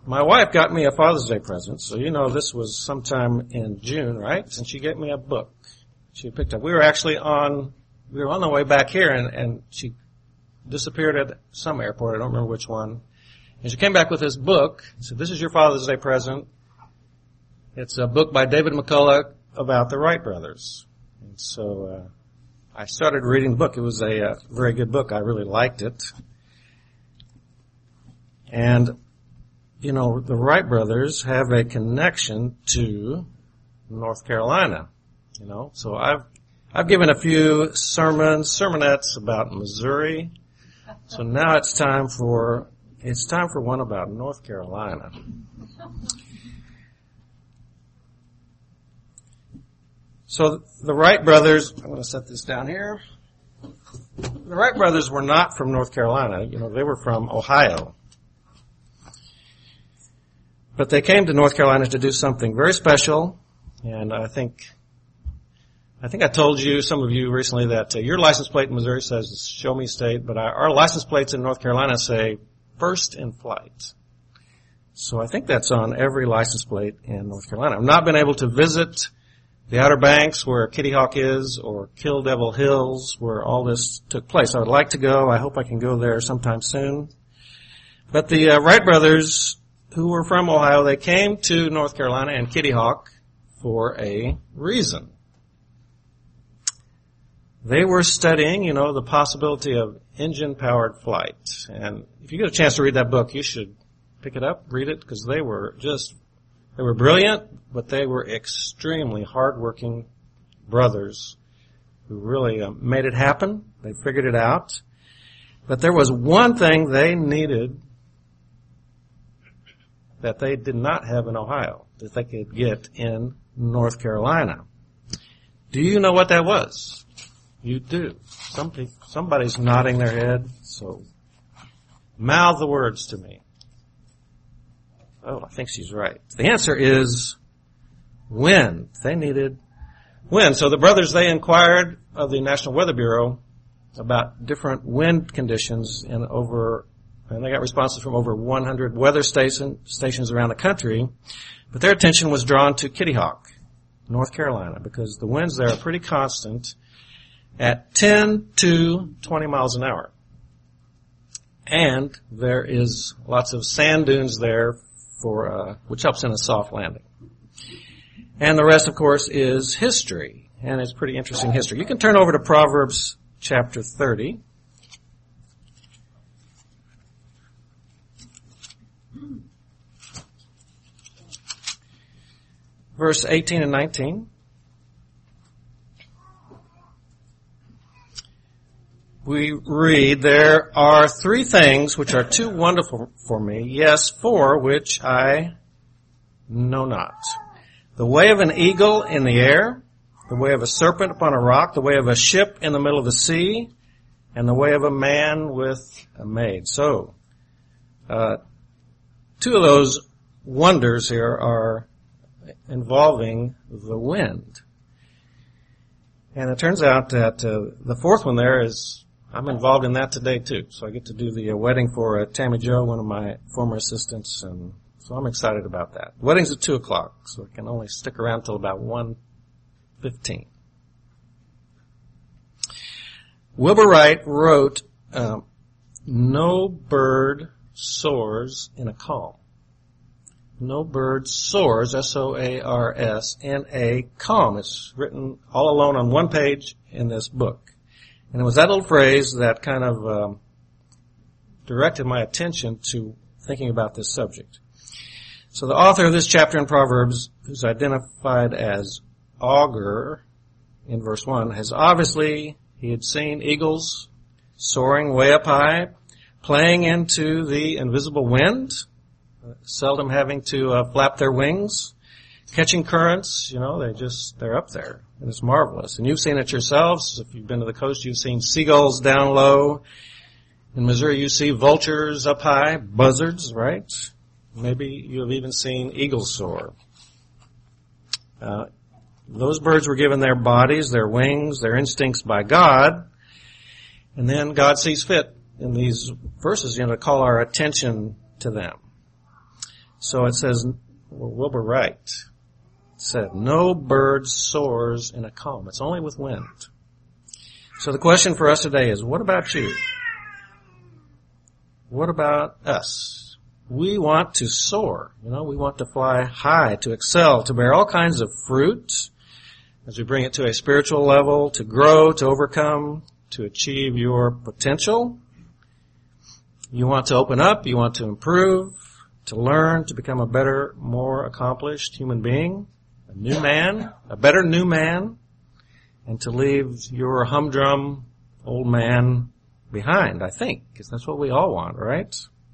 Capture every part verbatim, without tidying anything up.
my wife got me a Father's Day present, so you know this was sometime in June, right? And she gave me a book. She picked up. We were actually on, we were on the way back here, and, and she disappeared at some airport. I don't remember which one. And she came back with this book. She said, "This is your Father's Day present." It's a book by David McCullough about the Wright brothers. And so uh, I started reading the book. It was a uh, very good book. I really liked it. And, you know, the Wright brothers have a connection to North Carolina, you know. So I've I've given a few sermons, sermonettes about Missouri. So now it's time for it's time for one about North Carolina. So the Wright brothers, I'm going to set this down here. The Wright brothers were not from North Carolina. You know, they were from Ohio. But they came to North Carolina to do something very special. And I think, I think I told you, some of you recently, that uh, your license plate in Missouri says Show Me State, but our, our license plates in North Carolina say First in Flight. So I think that's on every license plate in North Carolina. I've not been able to visit the Outer Banks where Kitty Hawk is, or Kill Devil Hills where all this took place. I would like to go. I hope I can go there sometime soon. But the uh, Wright brothers, who were from Ohio, they came to North Carolina and Kitty Hawk for a reason. They were studying, you know, the possibility of engine-powered flight. And if you get a chance to read that book, you should pick it up, read it, because they were just, they were brilliant, but they were extremely hardworking brothers who really uh, made it happen. They figured it out. But there was one thing they needed that they did not have in Ohio, that they could get in North Carolina. Do you know what that was? You do. Somebody, somebody's nodding their head, so mouth the words to me. Oh, I think she's right. The answer is wind. They needed wind. So the brothers, they inquired of the National Weather Bureau about different wind conditions in over, and they got responses from over one hundred weather station, stations around the country. But their attention was drawn to Kitty Hawk, North Carolina, because the winds there are pretty constant at ten to twenty miles an hour. And there is lots of sand dunes there for, uh, which helps in a soft landing. And the rest, of course, is history. And it's pretty interesting history. You can turn over to Proverbs chapter thirty. Verse eighteen and nineteen. We read, "There are three things which are too wonderful for me, yes, four which I know not. The way of an eagle in the air, the way of a serpent upon a rock, the way of a ship in the middle of the sea, and the way of a man with a maid." So, uh, two of those wonders here are involving the wind. And it turns out that uh, the fourth one there is, I'm involved in that today too. So I get to do the uh, wedding for uh, Tammy Jo, one of my former assistants, and so I'm excited about that. The wedding's at two o'clock, so I can only stick around till about one fifteen. Wilbur Wright wrote, um, "No bird soars in a calm." No bird soars, S O A R S, in a calm. It's written all alone on one page in this book. And it was that little phrase that kind of um, directed my attention to thinking about this subject. So the author of this chapter in Proverbs, who's identified as Augur in verse one, has obviously, he had seen eagles soaring way up high, playing into the invisible wind, seldom having to uh, flap their wings, catching currents. You know, they just, they're up there, and it's marvelous. And you've seen it yourselves. If you've been to the coast, you've seen seagulls down low. In Missouri, you see vultures up high, buzzards, right? Maybe you have even seen eagles soar. Uh, those birds were given their bodies, their wings, their instincts by God, and then God sees fit in these verses, you know, to call our attention to them. So it says, well, Wilbur Wright said, no bird soars in a calm. It's only with wind. So the question for us today is, what about you? What about us? We want to soar. You know, we want to fly high, to excel, to bear all kinds of fruit as we bring it to a spiritual level, to grow, to overcome, to achieve your potential. You want to open up, you want to improve, to learn, to become a better, more accomplished human being, a new man, a better new man, and to leave your humdrum old man behind, I think, because that's what we all want, right?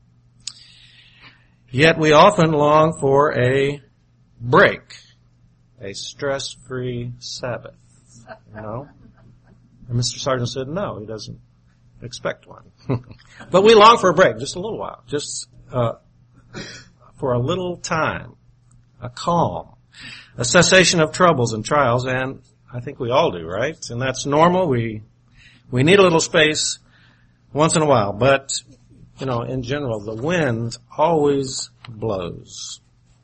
Yet we often long for a break, a stress-free Sabbath, you know? And Mister Sargent said no, he doesn't expect one. But we long for a break, just a little while, just uh, for a little time, a calm, a cessation of troubles and trials, and I think we all do, right? And that's normal. We we need a little space once in a while, but, you know, in general, the wind always blows.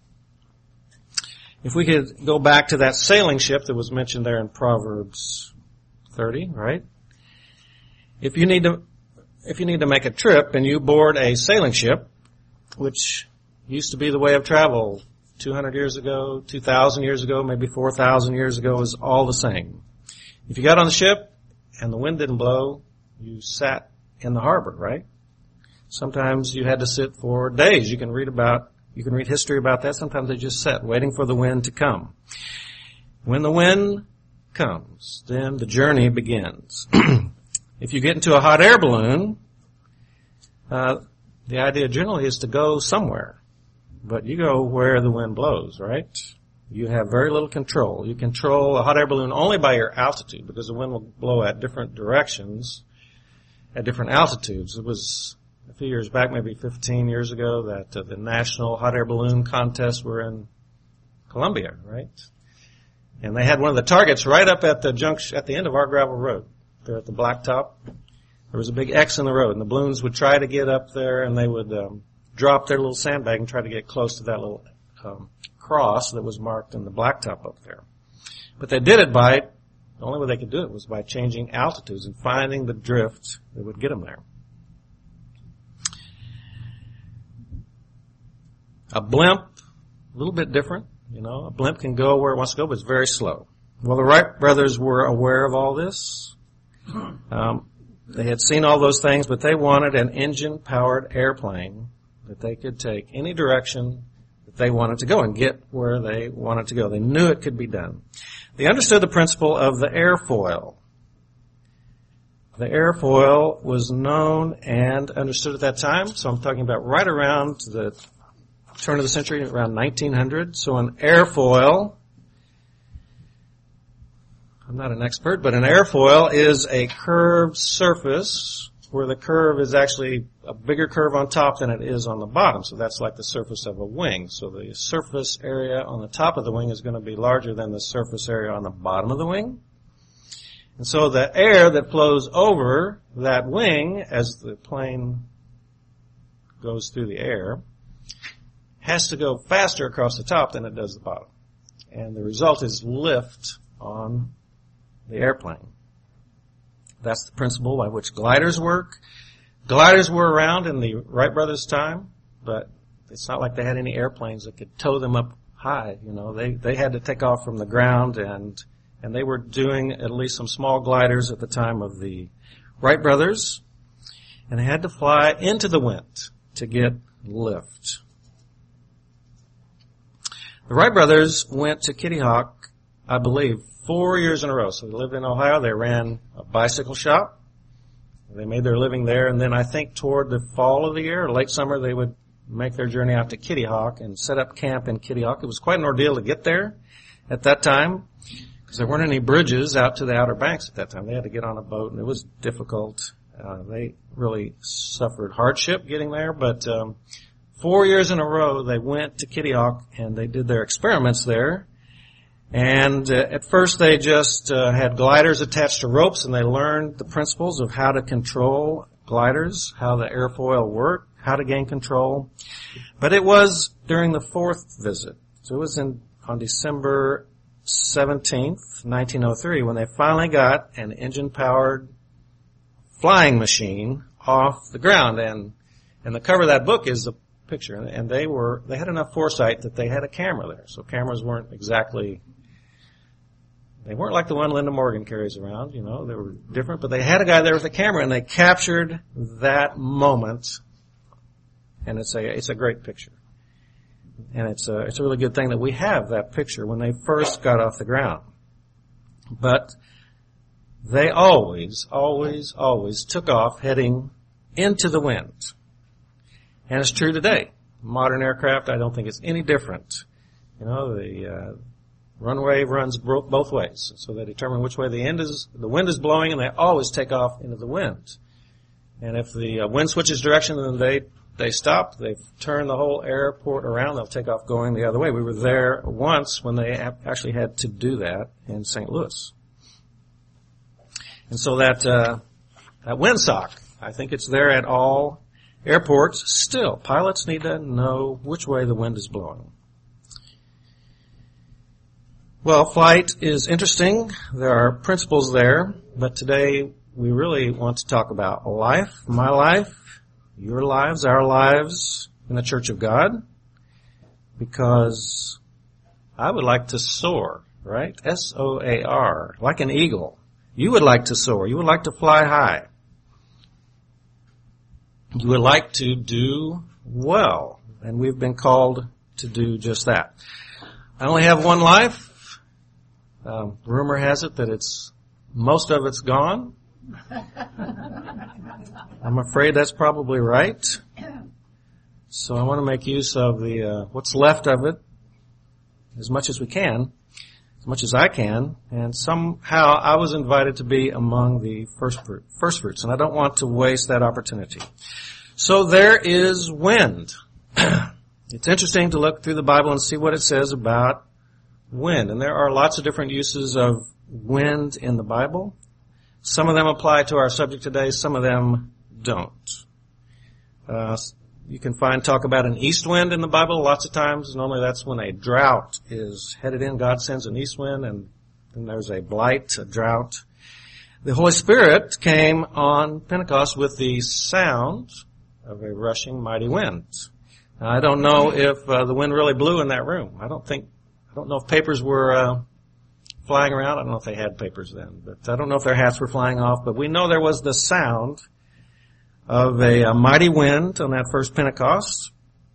If we could go back to that sailing ship that was mentioned there in Proverbs thirty, right? If you need to, if you need to make a trip and you board a sailing ship, which used to be the way of travel two hundred years ago, two thousand years ago, maybe four thousand years ago, is all the same. If you got on the ship and the wind didn't blow, you sat in the harbor, right? Sometimes you had to sit for days. You can read about, you can read history about that. Sometimes they just sat waiting for the wind to come. When the wind comes, then the journey begins. If you get into a hot air balloon, uh, the idea generally is to go somewhere. But you go where the wind blows, right? You have very little control. You control a hot air balloon only by your altitude, because the wind will blow at different directions at different altitudes. It was a few years back, maybe fifteen years ago, that uh, the National Hot Air Balloon Contests were in Columbia, right? And they had one of the targets right up at the junction, at the end of our gravel road, there at the blacktop. There was a big X in the road, and the balloons would try to get up there, and they would um, drop their little sandbag and try to get close to that little um, cross that was marked in the blacktop up there. But they did it by, the only way they could do it was by changing altitudes and finding the drift that would get them there. A blimp, a little bit different, you know. A blimp can go where it wants to go, but it's very slow. Well, the Wright brothers were aware of all this. Um, they had seen all those things, but they wanted an engine-powered airplane that they could take any direction that they wanted to go and get where they wanted to go. They knew it could be done. They understood the principle of the airfoil. The airfoil was known and understood at that time, so I'm talking about right around the turn of the century, around nineteen hundred. So an airfoil, I'm not an expert, but an airfoil is a curved surface where the curve is actually a bigger curve on top than it is on the bottom. So that's like the surface of a wing. So the surface area on the top of the wing is going to be larger than the surface area on the bottom of the wing. And so the air that flows over that wing as the plane goes through the air has to go faster across the top than it does the bottom. And the result is lift on the airplane. That's the principle by which gliders work. Gliders were around in the Wright brothers' time, but it's not like they had any airplanes that could tow them up high. You know, they, they had to take off from the ground, and, and they were doing at least some small gliders at the time of the Wright brothers, and they had to fly into the wind to get lift. The Wright brothers went to Kitty Hawk, I believe, four years in a row. So they lived in Ohio. They ran a bicycle shop. They made their living there. And then I think toward the fall of the year, or late summer, they would make their journey out to Kitty Hawk and set up camp in Kitty Hawk. It was quite an ordeal to get there at that time because there weren't any bridges out to the Outer Banks at that time. They had to get on a boat, and it was difficult. Uh, they really suffered hardship getting there, but um Four years in a row, they went to Kitty Hawk and they did their experiments there. And uh, at first, they just uh, had gliders attached to ropes, and they learned the principles of how to control gliders, how the airfoil worked, how to gain control. But it was during the fourth visit. So it was in on December seventeenth, nineteen oh three, when they finally got an engine-powered flying machine off the ground. And, and the cover of that book is the picture. And they were, they had enough foresight that they had a camera there. So cameras weren't exactly, they weren't like the one Linda Morgan carries around, you know, they were different, but they had a guy there with a camera and they captured that moment. And it's a, it's a great picture. And it's a, it's a really good thing that we have that picture when they first got off the ground. But they always, always, always took off heading into the wind. And it's true today. Modern aircraft, I don't think it's any different. You know, the uh, runway runs both, both ways. So they determine which way the end is, the wind is blowing, and they always take off into the wind. And if the uh, wind switches direction, then they They stop, they turn the whole airport around, they'll take off going the other way. We were there once when they actually had to do that in Saint Louis. And so that, uh, that windsock, I think it's there at all airports still. Pilots need to know which way the wind is blowing. Well, flight is interesting. There are principles there, but today we really want to talk about life, my life, your lives, our lives in the Church of God, because I would like to soar, right? S O A R, like an eagle. You would like to soar. You would like to fly high. You would like to do well, and we've been called to do just that. I only have one life. Um, rumor has it that it's most of it's gone. I'm afraid that's probably right. So I want to make use of the uh, what's left of it as much as we can, as much as I can, and somehow I was invited to be among the first fruit, first fruits, and I don't want to waste that opportunity. So there is wind. It's interesting to look through the Bible and see what it says about wind, and there are lots of different uses of wind in the Bible. Some of them apply to our subject today, some of them don't. Uh, you can find talk about an east wind in the Bible lots of times. Normally that's when a drought is headed in. God sends an east wind, and then there's a blight, a drought. The Holy Spirit came on Pentecost with the sound of a rushing mighty wind. Now, I don't know if uh, the wind really blew in that room. I don't think, I don't know if papers were uh, flying around. I don't know if they had papers then, but I don't know if their hats were flying off. But we know there was the sound of a, a mighty wind on that first Pentecost.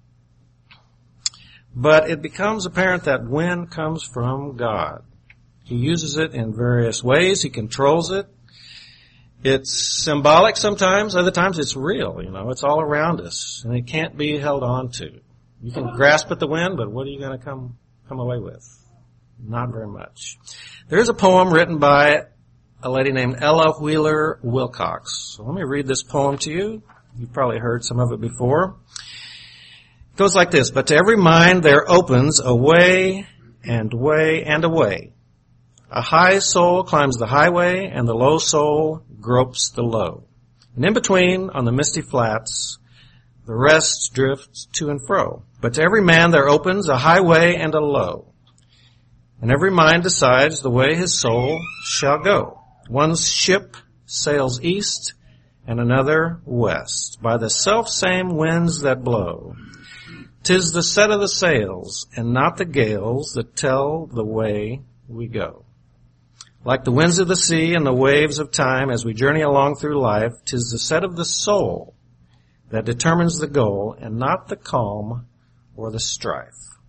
But it becomes apparent that wind comes from God. He uses it in various ways. He controls it. It's symbolic sometimes. Other times it's real. You know, it's all around us, and it can't be held on to. You can grasp at the wind, but what are you going to come come away with? Not very much. There's a poem written by a lady named Ella Wheeler Wilcox. So let me read this poem to you. You've probably heard some of it before. It goes like this. But to every mind there opens a way and way and a way. A high soul climbs the highway, and the low soul gropes the low. And in between, on the misty flats, the rest drifts to and fro. But to every man there opens a highway and a low. And every mind decides the way his soul shall go. One ship sails east, and another west, by the self-same winds that blow. 'Tis the set of the sails, and not the gales, that tell the way we go. Like the winds of the sea and the waves of time, as we journey along through life, 'tis the set of the soul that determines the goal, and not the calm or the strife.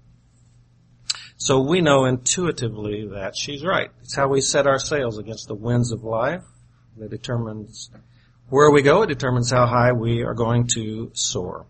So we know intuitively that she's right. It's how we set our sails against the winds of life that determines where we go. It determines how high we are going to soar.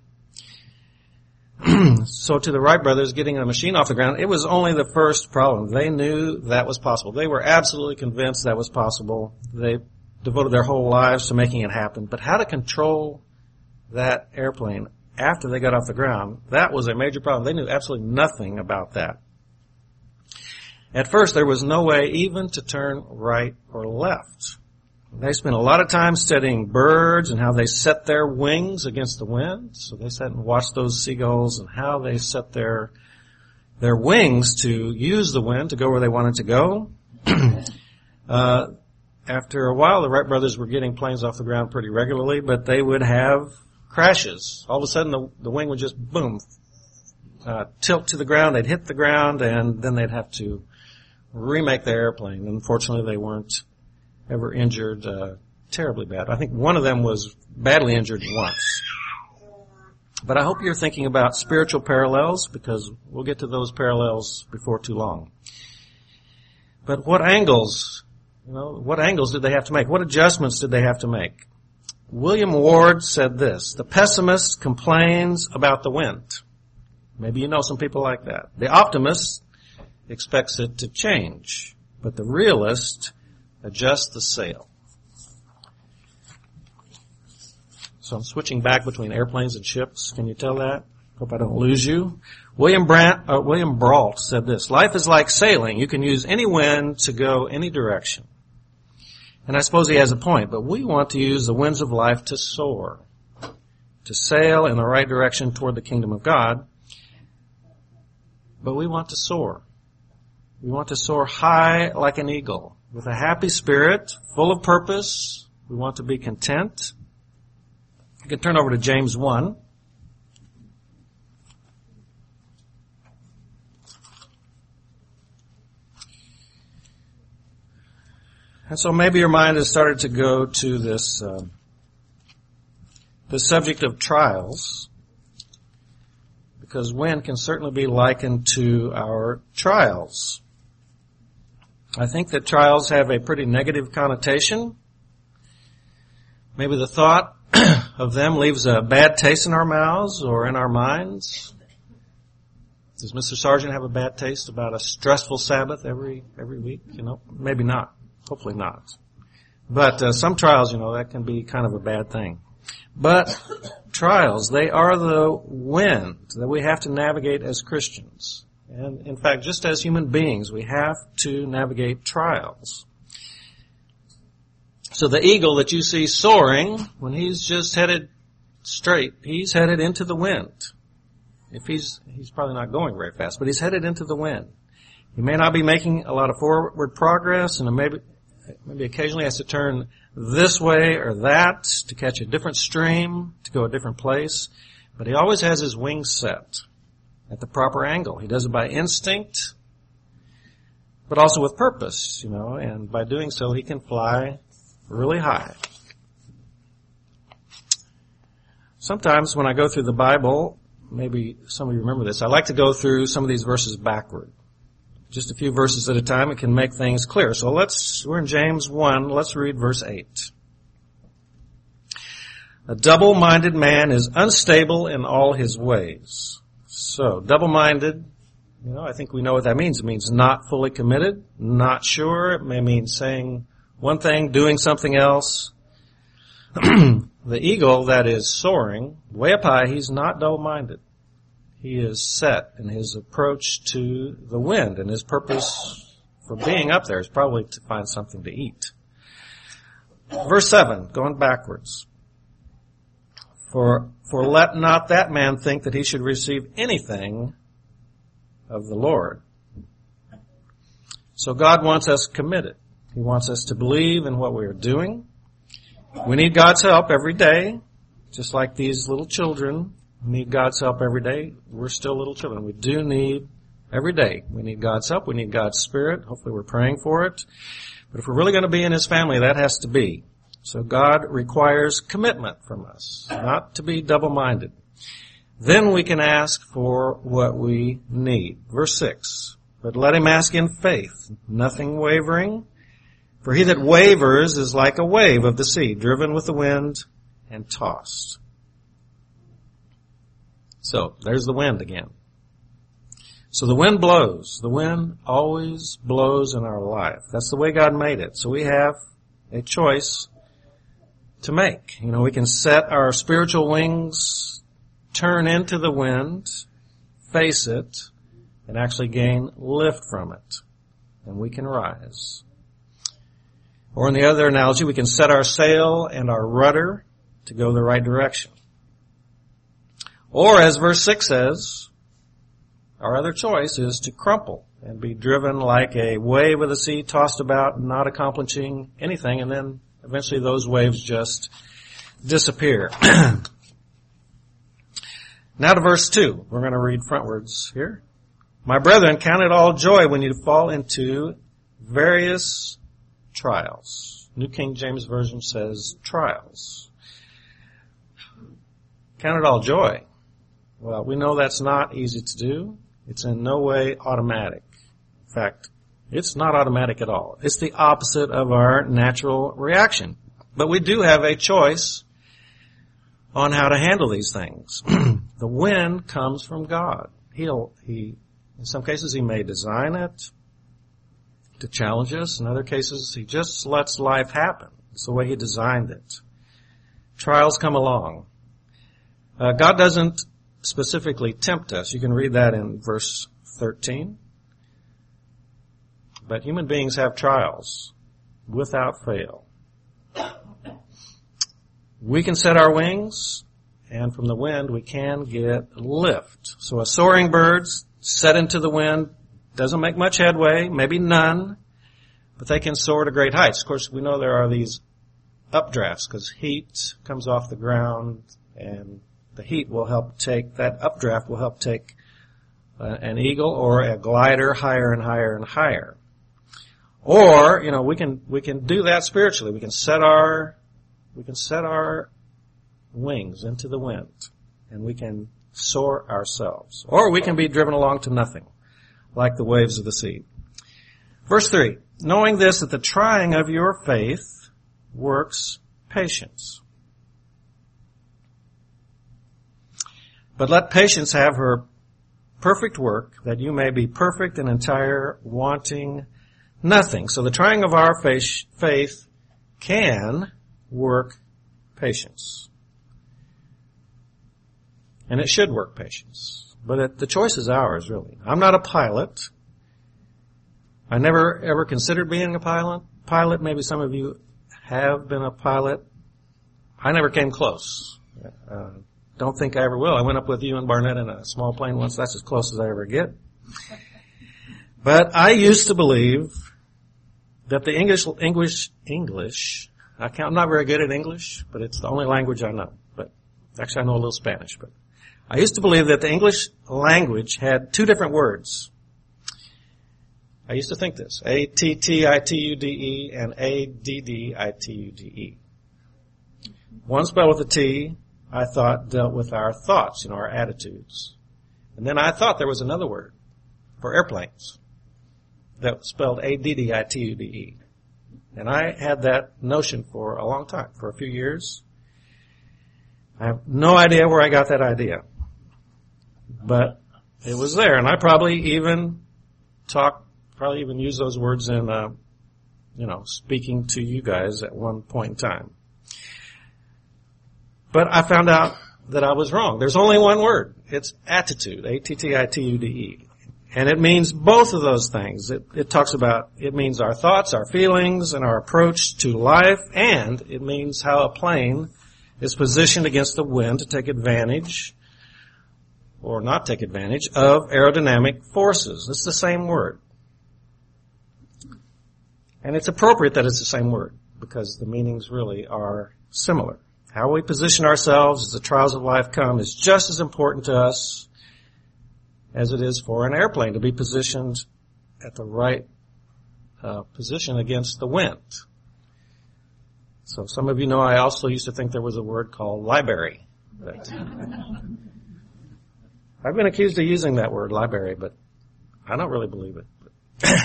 So to the Wright brothers getting a machine off the ground, it was only the first problem. They knew that was possible. They were absolutely convinced that was possible. They devoted their whole lives to making it happen. But how to control that airplane after they got off the ground, that was a major problem. They knew absolutely nothing about that. At first, there was no way even to turn right or left. They spent a lot of time studying birds and how they set their wings against the wind. So they sat and watched those seagulls and how they set their their wings to use the wind to go where they wanted to go. uh, after a while, the Wright brothers were getting planes off the ground pretty regularly, but they would have crashes. All of a sudden, the, the wing would just, boom, uh, tilt to the ground. They'd hit the ground, and then they'd have to remake the airplane. Unfortunately, they weren't ever injured uh, terribly bad. I think one of them was badly injured once. But I hope you're thinking about spiritual parallels, because we'll get to those parallels before too long. But what angles, you know, what angles did they have to make? What adjustments did they have to make? William Ward said this: the pessimist complains about the wind. Maybe you know some people like that. The optimist expects it to change, but the realist adjusts the sail. So I'm switching back between airplanes and ships. Can you tell that? Hope I don't lose you. William Brandt, uh, William Brault said this: life is like sailing. You can use any wind to go any direction. And I suppose he has a point, but we want to use the winds of life to soar, to sail in the right direction toward the kingdom of God. But we want to soar. We want to soar high like an eagle, with a happy spirit, full of purpose. We want to be content. You can turn over to James one. And so maybe your mind has started to go to this, uh, the subject of trials, because wind can certainly be likened to our trials. I think that trials have a pretty negative connotation. Maybe the thought of them leaves a bad taste in our mouths or in our minds. Does Mister Sargent have a bad taste about a stressful Sabbath every every week? You know, maybe not. Hopefully not. But uh, some trials, you know, that can be kind of a bad thing. But trials, they are the wind that we have to navigate as Christians. And in fact, just as human beings, we have to navigate trials. So the eagle that you see soaring, when he's just headed straight, he's headed into the wind. If he's, he's probably not going very fast, but he's headed into the wind. He may not be making a lot of forward progress, and maybe, maybe occasionally has to turn this way or that to catch a different stream, to go a different place. But he always has his wings set at the proper angle. He does it by instinct, but also with purpose, you know, and by doing so he can fly really high. Sometimes when I go through the Bible, maybe some of you remember this, I like to go through some of these verses backward. Just a few verses at a time, it can make things clear. So let's, we're in James one, let's read verse eight. A double-minded man is unstable in all his ways. So, double-minded, you know, I think we know what that means. It means not fully committed, not sure. It may mean saying one thing, doing something else. The eagle that is soaring way up high, he's not double-minded. He is set in his approach to the wind, and his purpose for being up there is probably to find something to eat. Verse seven, going backwards. For, for let not that man think that he should receive anything of the Lord. So God wants us committed. He wants us to believe in what we are doing. We need God's help every day, just like these little children need God's help every day. We're still little children. We do need every day. We need God's help. We need God's Spirit. Hopefully we're praying for it. But if we're really going to be in His family, that has to be. So God requires commitment from us, not to be double-minded. Then we can ask for what we need. Verse six, but let him ask in faith, nothing wavering. For he that wavers is like a wave of the sea, driven with the wind and tossed. So, there's the wind again. So the wind blows. The wind always blows in our life. That's the way God made it. So we have a choice to make. You know, we can set our spiritual wings, turn into the wind, face it, and actually gain lift from it. And we can rise. Or in the other analogy, we can set our sail and our rudder to go the right direction. Or as verse six says, our other choice is to crumple and be driven like a wave of the sea, tossed about, not accomplishing anything, and then eventually those waves just disappear. Now to verse two. We're going to read frontwards here. My brethren, count it all joy when you fall into various trials. New King James Version says trials. Count it all joy. Well, we know that's not easy to do. It's in no way automatic. In fact, it's not automatic at all. It's the opposite of our natural reaction. But we do have a choice on how to handle these things. The wind comes from God. He'll, he, in some cases, he may design it to challenge us. In other cases, he just lets life happen. It's the way he designed it. Trials come along. Uh, God doesn't specifically tempt us. You can read that in verse thirteen. But human beings have trials without fail. We can set our wings, and from the wind we can get lift. So a soaring bird set into the wind doesn't make much headway, maybe none, but they can soar to great heights. Of course, we know there are these updrafts because heat comes off the ground, and the heat will help take, that updraft will help take uh, an eagle or a glider higher and higher and higher. Or, you know, we can, we can do that spiritually. We can set our, we can set our wings into the wind, and we can soar ourselves. Or we can be driven along to nothing, like the waves of the sea. Verse three, knowing this, that the trying of your faith works patience. But let patience have her perfect work, that you may be perfect and entire, wanting nothing. So the trying of our faith, faith can work patience. And it should work patience. But it, the choice is ours, really. I'm not a pilot. I never ever considered being a pilot. Pilot, maybe some of you have been a pilot. I never came close. Uh, don't think I ever will. I went up with you and Barnett in a small plane once. That's as close as I ever get. But I used to believe that the English, English, English, I can't, I'm not very good at English, but it's the only language I know. But actually I know a little Spanish, but I used to believe that the English language had two different words. I used to think this, A T T I T U D E and A D D I T U D E. One spelled with a T, I thought dealt with our thoughts, you know, our attitudes. And then I thought there was another word for airplanes that spelled A D D I T U D E. And I had that notion for a long time, for a few years. I have no idea where I got that idea. But it was there, and I probably even talked, probably even used those words in, uh, you know, speaking to you guys at one point in time. But I found out that I was wrong. There's only one word. It's attitude, A T T I T U D E. And it means both of those things. It, it talks about, it means our thoughts, our feelings, and our approach to life, and it means how a plane is positioned against the wind to take advantage, or not take advantage, of aerodynamic forces. It's the same word. And it's appropriate that it's the same word, because the meanings really are similar. How we position ourselves as the trials of life come is just as important to us as it is for an airplane to be positioned at the right uh, position against the wind. So some of you know I also used to think there was a word called library. But I've been accused of using that word, library, but I don't really believe it.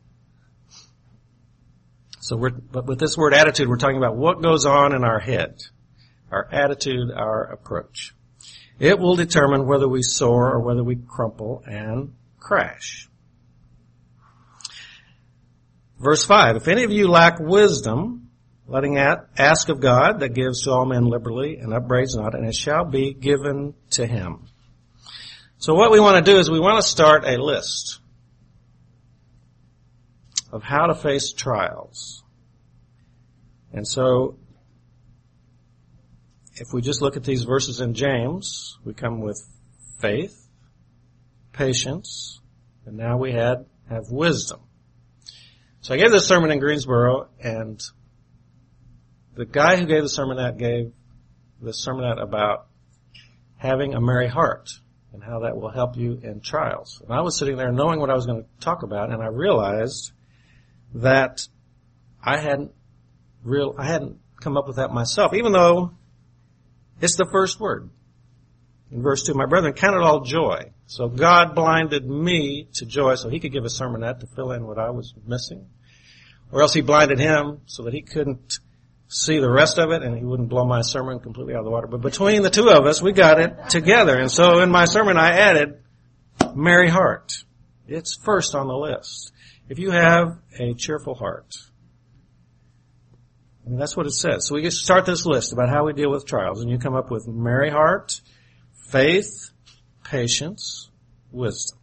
So we're, but with this word attitude, we're talking about what goes on in our head, our attitude, our approach. It will determine whether we soar or whether we crumple and crash. Verse five, if any of you lack wisdom, letting at, ask of God that gives to all men liberally and upbraids not, and it shall be given to him. So what we want to do is we want to start a list of how to face trials. And so, if we just look at these verses in James, we come with faith, patience, and now we had have wisdom. So I gave this sermon in Greensboro, and the guy who gave the sermonette gave the sermonette about having a merry heart and how that will help you in trials. And I was sitting there knowing what I was going to talk about, and I realized that I hadn't real I hadn't come up with that myself, even though it's the first word. In verse two, my brethren, count it all joy. So God blinded me to joy so he could give a sermonette to fill in what I was missing. Or else he blinded him so that he couldn't see the rest of it and he wouldn't blow my sermon completely out of the water. But between the two of us, we got it together. And so in my sermon, I added merry heart. It's first on the list. If you have a cheerful heart. I mean, that's what it says. So we just start this list about how we deal with trials, and you come up with merry heart, faith, patience, wisdom.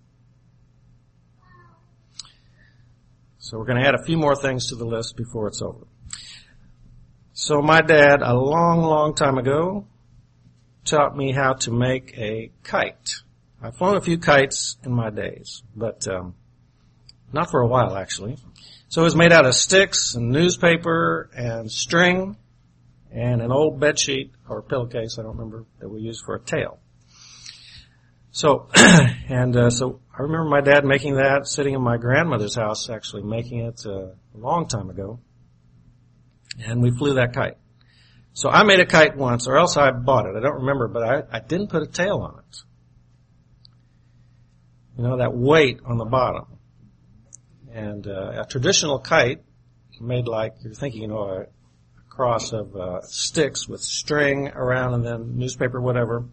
So we're going to add a few more things to the list before it's over. So my dad, a long, long time ago, taught me how to make a kite. I've flown a few kites in my days, but um, not for a while, actually. So it was made out of sticks and newspaper and string and an old bed sheet or pillowcase, I don't remember, that we used for a tail. So, and uh, so I remember my dad making that, sitting in my grandmother's house, actually making it uh, a long time ago. And we flew that kite. So I made a kite once, or else I bought it. I don't remember, but I, I didn't put a tail on it. You know, that weight on the bottom. And uh, a traditional kite made like, you're thinking, you know, a, a cross of uh, sticks with string around and then newspaper, whatever.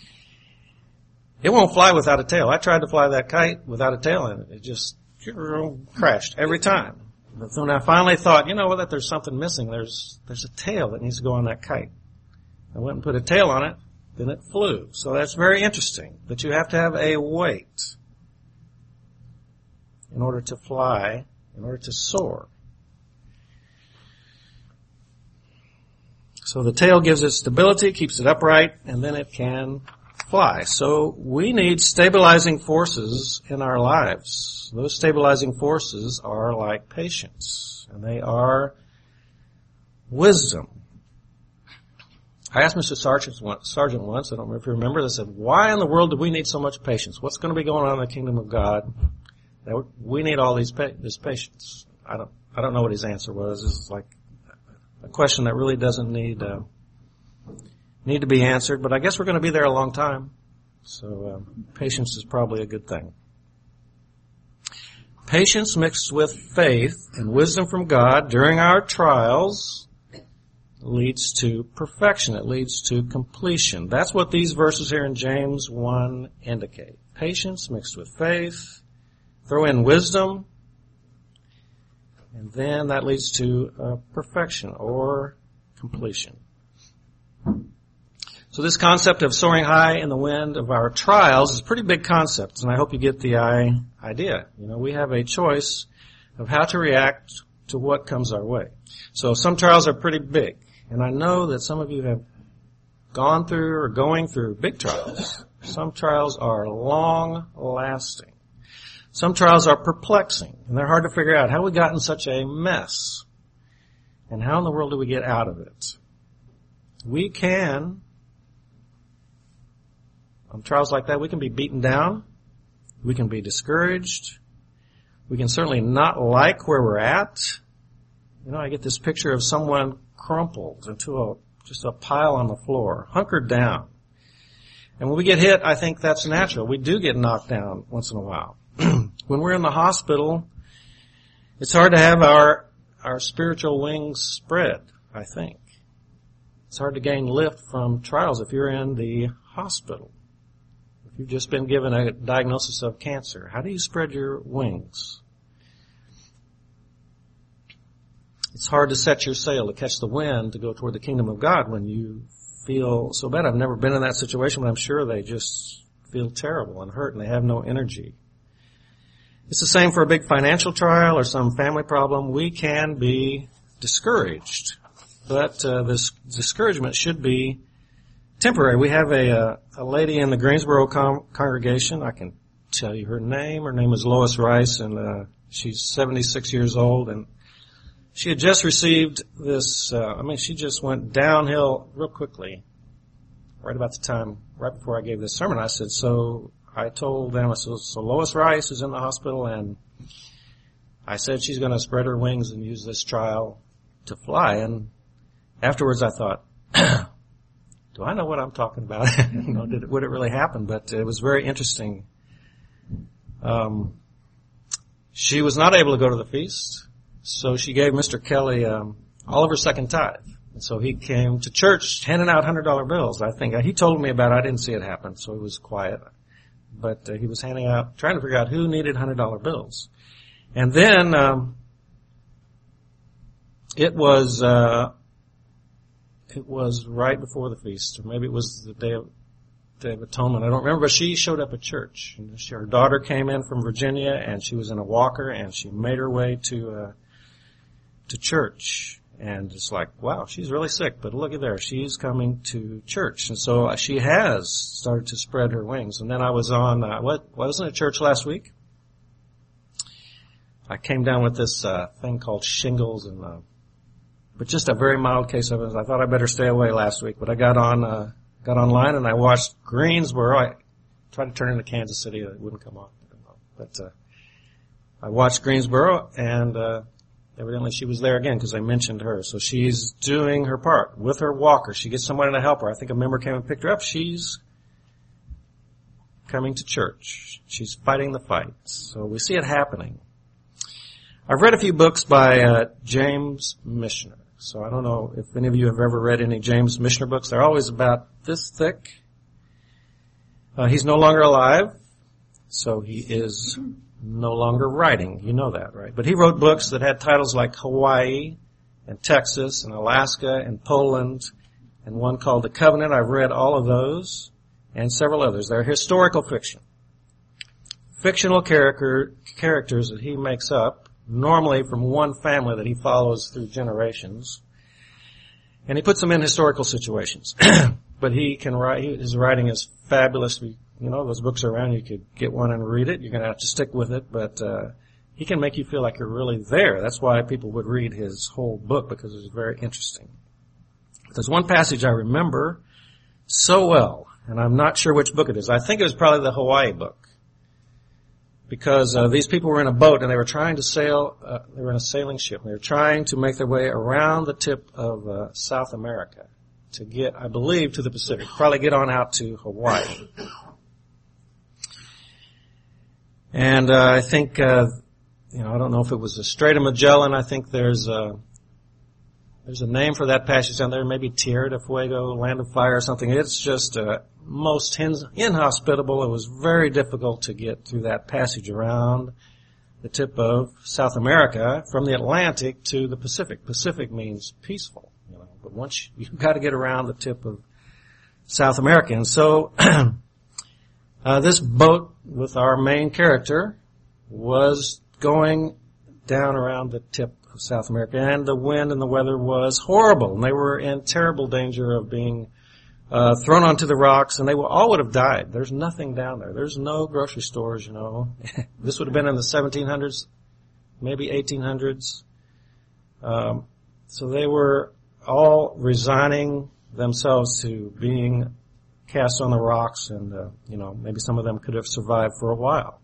It won't fly without a tail. I tried to fly that kite without a tail in it. It just crashed every time. But then I finally thought, you know what, that there's something missing. There's there's a tail that needs to go on that kite. I went and put a tail on it, then it flew. So that's very interesting, that you have to have a weight in order to fly, in order to soar. So the tail gives it stability, keeps it upright, and then it can fly. So we need stabilizing forces in our lives. Those stabilizing forces are like patience, and they are wisdom. I asked Mister Sargent once, Sargent once, I don't remember if you remember, I said, why in the world do we need so much patience? What's going to be going on in the kingdom of God? That we need all these pa- this patience. I don't, I don't know what his answer was. It's like a question that really doesn't need, uh, need to be answered, but I guess we're going to be there a long time. So, um, patience is probably a good thing. Patience mixed with faith and wisdom from God during our trials leads to perfection. It leads to completion. That's what these verses here in James one indicate. Patience mixed with faith. Throw in wisdom, and then that leads to uh, perfection or completion. So this concept of soaring high in the wind of our trials is a pretty big concept, and I hope you get the idea. You know, we have a choice of how to react to what comes our way. So some trials are pretty big, and I know that some of you have gone through or going through big trials. Some trials are long-lasting. Some trials are perplexing, and they're hard to figure out how we got in such a mess, and how in the world do we get out of it. We can, on trials like that, we can be beaten down, we can be discouraged, we can certainly not like where we're at. You know, I get this picture of someone crumpled into a just a pile on the floor, hunkered down. And when we get hit, I think that's natural. We do get knocked down once in a while. When we're in the hospital, it's hard to have our our spiritual wings spread, I think. It's hard to gain lift from trials if you're in the hospital. If you've just been given a diagnosis of cancer, how do you spread your wings? It's hard to set your sail to catch the wind to go toward the kingdom of God when you feel so bad. I've never been in that situation, but I'm sure they just feel terrible and hurt and they have no energy. It's the same for a big financial trial or some family problem. We can be discouraged. but uh, this discouragement should be temporary. We have a, uh, a lady in the Greensboro com- congregation. I can tell you her name. Her name is Lois Rice, and uh, she's seventy-six years old, and she had just received this, uh, I mean, she just went downhill real quickly, right about the time, right before I gave this sermon. I said, so I told them, I said, so Lois Rice is in the hospital, and I said she's going to spread her wings and use this trial to fly. And afterwards I thought, do I know what I'm talking about? you know, did it, would it really happen? But it was very interesting. Um, she was not able to go to the feast, so she gave Mister Kelly um, all of her second tithe. And so he came to church handing out one hundred dollar bills. I think he told me about it. I didn't see it happen, so he was quiet. But uh, he was handing out, trying to figure out who needed one hundred dollar bills. And then um, it was uh, it was right before the feast, or maybe it was the day of, day of Atonement. I don't remember, but she showed up at church. And she, her daughter came in from Virginia, and she was in a walker, and she made her way to uh, to church. And it's like, wow, she's really sick, but look at there, she's coming to church. And so she has started to spread her wings. And then I was on, uh, what, wasn't it church last week? I came down with this uh, thing called shingles, and uh, but just a very mild case of it. I thought I better stay away last week, but I got on, uh, got online and I watched Greensboro. I tried to turn into Kansas City, it wouldn't come on. But uh, I watched Greensboro, and uh, evidently she was there again because I mentioned her. So she's doing her part with her walker. She gets someone to help her. I think a member came and picked her up. She's coming to church. She's fighting the fight. So we see it happening. I've read a few books by uh, James Michener. So I don't know if any of you have ever read any James Michener books. They're always about this thick. Uh, he's no longer alive, so he is no longer writing. You know that, right? But he wrote books that had titles like Hawaii and Texas and Alaska and Poland, and one called The Covenant. I've read all of those and several others. They're historical fiction. Fictional character, characters that he makes up, normally from one family that he follows through generations. And he puts them in historical situations. But he can write, his writing is fabulous. You know, those books are around. You could get one and read it. You're going to have to stick with it. But uh he can make you feel like you're really there. That's why people would read his whole book, because it's very interesting. There's one passage I remember so well, and I'm not sure which book it is. I think it was probably the Hawaii book. Because uh, these people were in a boat, and they were trying to sail, uh, they were in a sailing ship, and they were trying to make their way around the tip of uh, South America to get, I believe, to the Pacific, probably get on out to Hawaii. And uh, I think, uh, you know, I don't know if it was the Strait of Magellan. I think there's a, there's a name for that passage down there, maybe Tierra del Fuego, Land of Fire or something. It's just uh, most inhospitable. It was very difficult to get through that passage around the tip of South America from the Atlantic to the Pacific. Pacific means peaceful, you know, but once you, you've got to get around the tip of South America. And so uh, this boat with our main character was going down around the tip of South America, and the wind and the weather was horrible, and they were in terrible danger of being uh thrown onto the rocks, and they all would have died. There's nothing down there. There's no grocery stores, you know. This would have been in the seventeen hundreds, maybe eighteen hundreds. Um, so they were all resigning themselves to being cast on the rocks, and, uh, you know, maybe some of them could have survived for a while.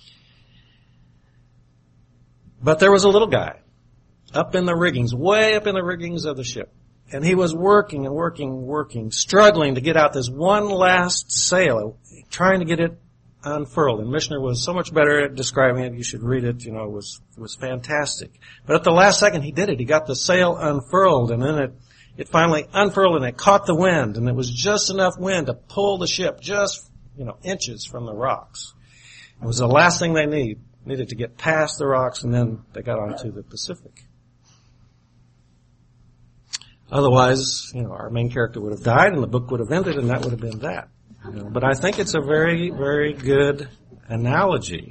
But there was a little guy up in the riggings, way up in the riggings of the ship. And he was working and working, working, struggling to get out this one last sail, trying to get it unfurled. And Michener was so much better at describing it. You should read it. You know, it was, it was fantastic. But at the last second, he did it. He got the sail unfurled, and then it, it finally unfurled, and it caught the wind, and it was just enough wind to pull the ship just, you know, inches from the rocks. It was the last thing they need, needed to get past the rocks, and then they got onto the Pacific. Otherwise, you know, our main character would have died, and the book would have ended, and that would have been that. You know, but I think it's a very, very good analogy,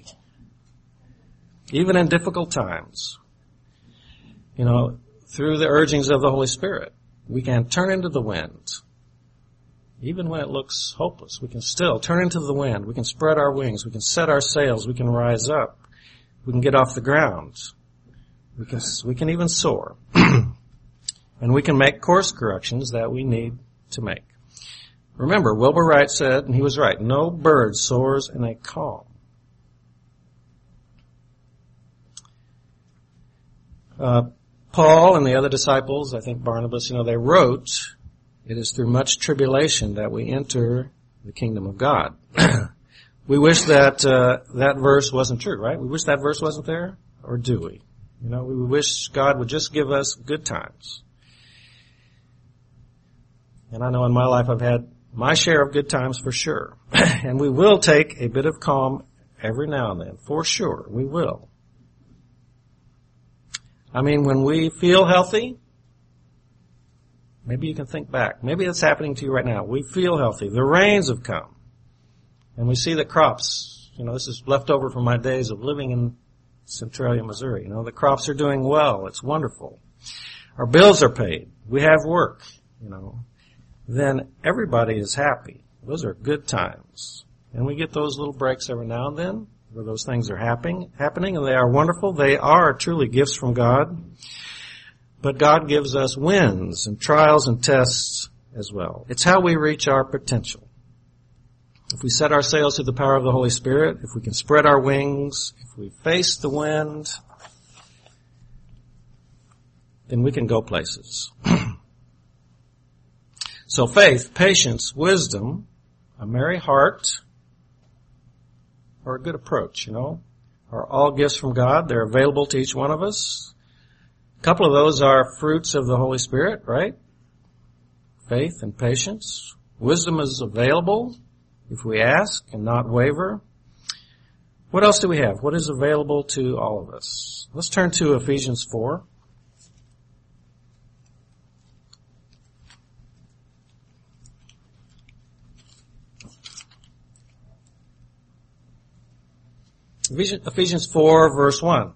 even in difficult times. You know, through the urgings of the Holy Spirit, We can turn into the wind. Even when it looks hopeless, we can still turn into the wind. We can spread our wings. We can set our sails. We can rise up. We can get off the ground. We can, we can even soar. And we can make course corrections that we need to make. Remember, Wilbur Wright said, and he was right, no bird soars in a calm. Uh, Paul and the other disciples, I think Barnabas, you know, they wrote, it is through much tribulation that we enter the kingdom of God. We wish that uh, that verse wasn't true, right? We wish that verse wasn't there, or do we? You know, we wish God would just give us good times. And I know in my life I've had my share of good times for sure. And we will take a bit of calm every now and then, for sure. We will. I mean, when we feel healthy, maybe you can think back. Maybe it's happening to you right now. We feel healthy. The rains have come. And we see the crops. You know, this is left over from my days of living in Centralia, Missouri. You know, the crops are doing well. It's wonderful. Our bills are paid. We have work, you know. Then everybody is happy. Those are good times. And we get those little breaks every now and then where those things are happening, happening, and they are wonderful. They are truly gifts from God. But God gives us wins and trials and tests as well. It's how we reach our potential. If we set our sails to the power of the Holy Spirit, if we can spread our wings, if we face the wind, then we can go places. So faith, patience, wisdom, a merry heart, or a good approach, you know, are all gifts from God. They're available to each one of us. A couple of those are fruits of the Holy Spirit, right? Faith and patience. Wisdom is available if we ask and not waver. What else do we have? What is available to all of us? Let's turn to Ephesians four. Ephesians four, verse one.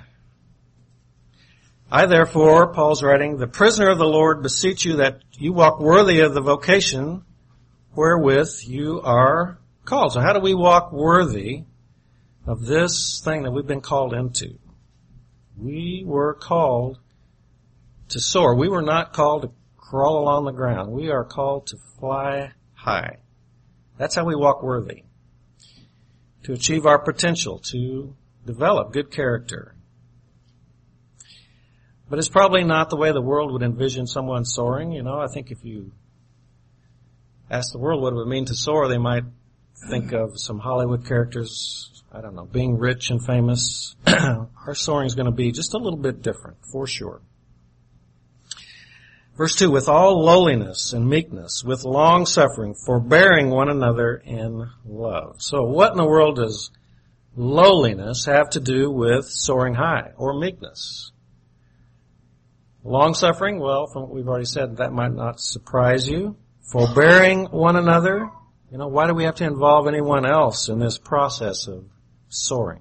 I therefore, Paul's writing, the prisoner of the Lord, beseech you that you walk worthy of the vocation wherewith you are called. So how do we walk worthy of this thing that we've been called into? We were called to soar. We were not called to crawl along the ground. We are called to fly high. That's how we walk worthy. To achieve our potential, to develop good character. But it's probably not the way the world would envision someone soaring. You know, I think if you ask the world what it would mean to soar, they might think of some Hollywood characters, I don't know, being rich and famous. Our soaring is going to be just a little bit different, for sure. Verse two, with all lowliness and meekness, with long suffering, forbearing one another in love. So what in the world does lowliness have to do with soaring high or meekness? Long suffering, well, from what we've already said, that might not surprise you. Forbearing one another, you know, why do we have to involve anyone else in this process of soaring?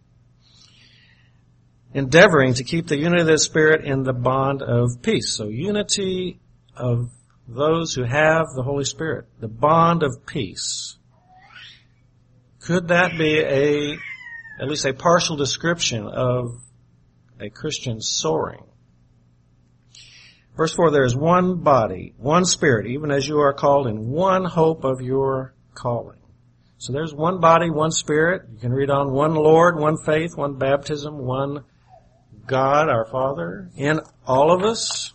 Endeavoring to keep the unity of the Spirit in the bond of peace. So unity of those who have the Holy Spirit, the bond of peace. Could that be a, at least a partial description of a Christian soaring? Verse four, there is one body, one Spirit, even as you are called in one hope of your calling. So there's one body, one Spirit. You can read on one Lord, one faith, one baptism, one God, our Father, in all of us.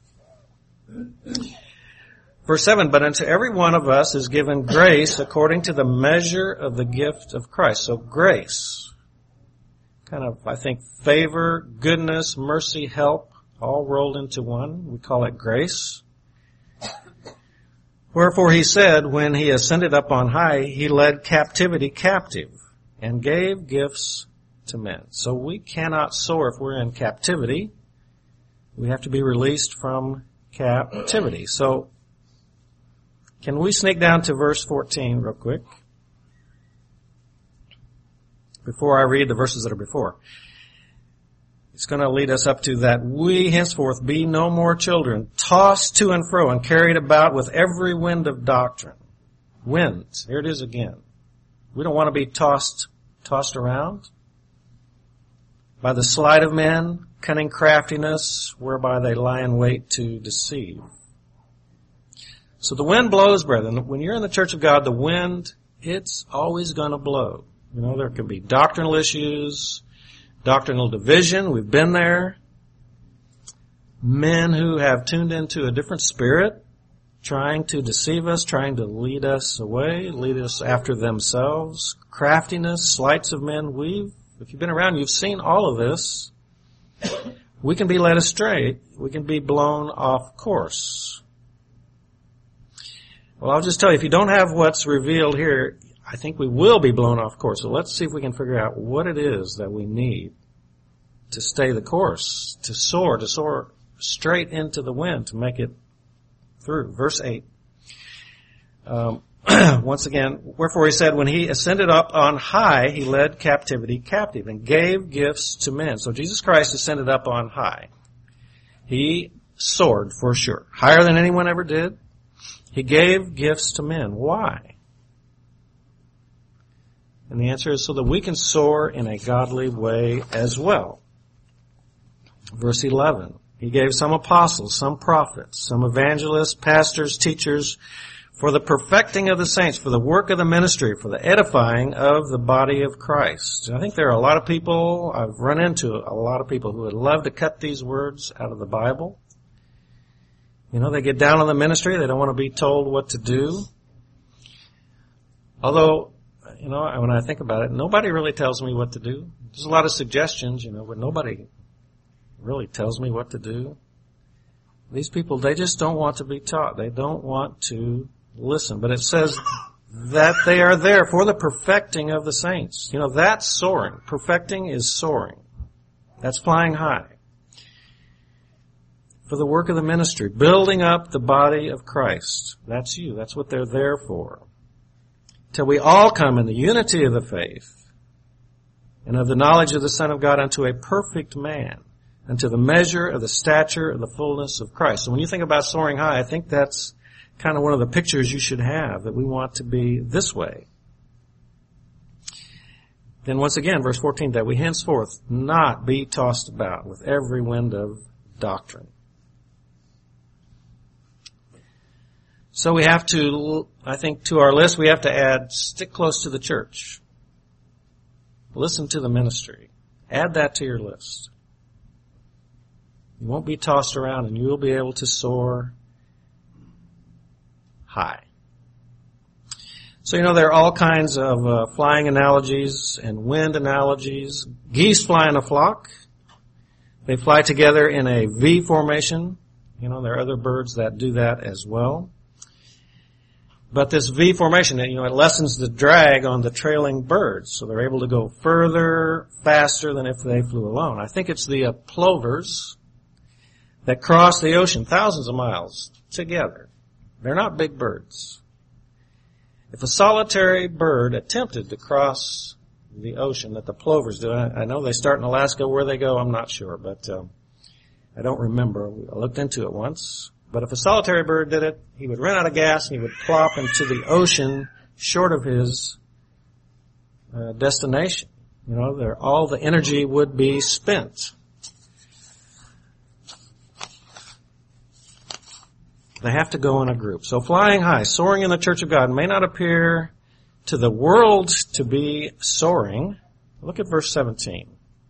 Verse seven, but unto every one of us is given grace according to the measure of the gift of Christ. So grace, kind of, I think, favor, goodness, mercy, help, all rolled into one. We call it grace. Wherefore he said, when he ascended up on high, he led captivity captive and gave gifts to men. So we cannot soar if we're in captivity. We have to be released from captivity. So can we sneak down to verse fourteen real quick? Before I read the verses that are before. It's going to lead us up to that we henceforth be no more children, tossed to and fro and carried about with every wind of doctrine. Wind. Here it is again. We don't want to be tossed, tossed around by the sleight of men, cunning craftiness, whereby they lie in wait to deceive. So the wind blows, brethren. When you're in the church of God, the wind, it's always going to blow. You know, there can be doctrinal issues, doctrinal division. We've been there. Men who have tuned into a different spirit, trying to deceive us, trying to lead us away, lead us after themselves. Craftiness, sleights of men. We've, if you've been around, you've seen all of this. We can be led astray. We can be blown off course. Well, I'll just tell you, if you don't have what's revealed here, I think we will be blown off course. So let's see if we can figure out what it is that we need to stay the course, to soar, to soar straight into the wind, to make it through. Verse eight. Um, once again, wherefore he said, when he ascended up on high, he led captivity captive and gave gifts to men. So Jesus Christ ascended up on high. He soared for sure, higher than anyone ever did. He gave gifts to men. Why? And the answer is so that we can soar in a godly way as well. Verse eleven. He gave some apostles, some prophets, some evangelists, pastors, teachers, for the perfecting of the saints, for the work of the ministry, for the edifying of the body of Christ. I think there are a lot of people, I've run into a lot of people who would love to cut these words out of the Bible. You know, they get down on the ministry, they don't want to be told what to do. Although, you know, when I think about it, nobody really tells me what to do. There's a lot of suggestions, you know, but nobody really tells me what to do. These people, they just don't want to be taught. They don't want to listen. But it says that they are there for the perfecting of the saints. You know, that's soaring. Perfecting is soaring. That's flying high. For the work of the ministry, building up the body of Christ. That's you. That's what they're there for. Till we all come in the unity of the faith and of the knowledge of the Son of God unto a perfect man, unto the measure of the stature of the fullness of Christ. So when you think about soaring high, I think that's kind of one of the pictures you should have, that we want to be this way. Then once again, verse fourteen, that we henceforth not be tossed about with every wind of doctrine. So we have to, I think to our list, we have to add, stick close to the church. Listen to the ministry. Add that to your list. You won't be tossed around and you will be able to soar high. So, you know, there are all kinds of uh, flying analogies and wind analogies. Geese fly in a flock. They fly together in a V formation. You know, there are other birds that do that as well. But this V formation, you know, it lessens the drag on the trailing birds, so they're able to go further, faster than if they flew alone. I think it's the uh, plovers that cross the ocean thousands of miles together. They're not big birds. If a solitary bird attempted to cross the ocean that the plovers do, I, I know they start in Alaska. Where they go, I'm not sure, but um, I don't remember. I looked into it once. But if a solitary bird did it, he would run out of gas and he would plop into the ocean short of his uh, destination. You know, there, all the energy would be spent. They have to go in a group. So flying high, soaring in the church of God may not appear to the world to be soaring. Look at verse seventeen.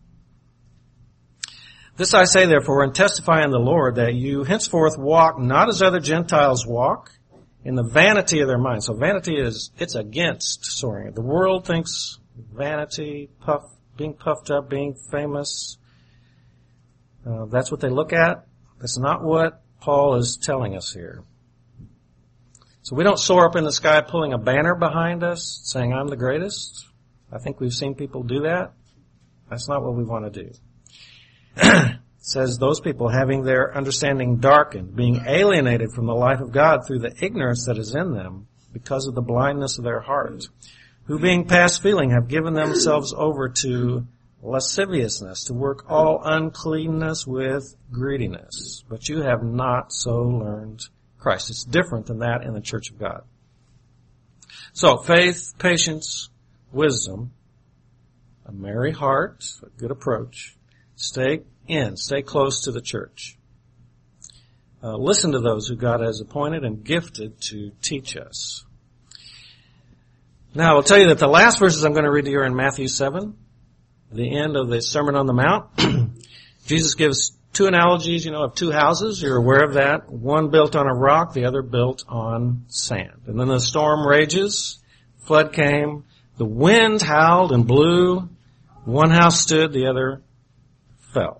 This I say, therefore, and testify in the Lord, that you henceforth walk not as other Gentiles walk, in the vanity of their minds. So vanity is, it's against soaring. The world thinks vanity, puff, being puffed up, being famous, uh, that's what they look at. That's not what Paul is telling us here. So we don't soar up in the sky pulling a banner behind us, saying, I'm the greatest. I think we've seen people do that. That's not what we want to do. It says those people having their understanding darkened, being alienated from the life of God through the ignorance that is in them because of the blindness of their heart, who being past feeling have given themselves over to lasciviousness, to work all uncleanness with greediness. But you have not so learned Christ. It's different than that in the church of God. So, faith, patience, wisdom, a merry heart, a good approach. Stay in, stay close to the church. Uh, listen to those who God has appointed and gifted to teach us. Now, I'll tell you that the last verses I'm going to read to you are in Matthew seven, the end of the Sermon on the Mount. Jesus gives two analogies, you know, of two houses. You're aware of that. One built on a rock, the other built on sand. And then the storm rages, flood came, the wind howled and blew, one house stood, the other fell.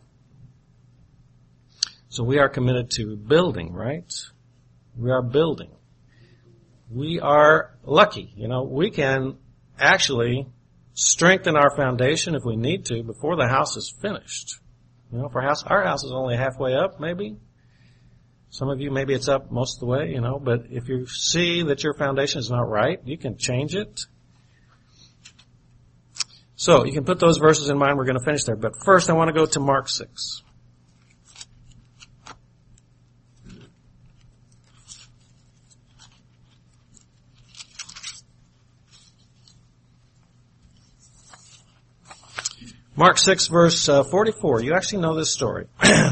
So we are committed to building, right? We are building. We are lucky. You know, we can actually strengthen our foundation if we need to before the house is finished. You know, if our house, our house is only halfway up, maybe. Some of you, maybe it's up most of the way, you know, but if you see that your foundation is not right, you can change it. So, you can put those verses in mind. We're going to finish there. But first, I want to go to Mark six. Mark six, verse uh, forty-four. You actually know this story.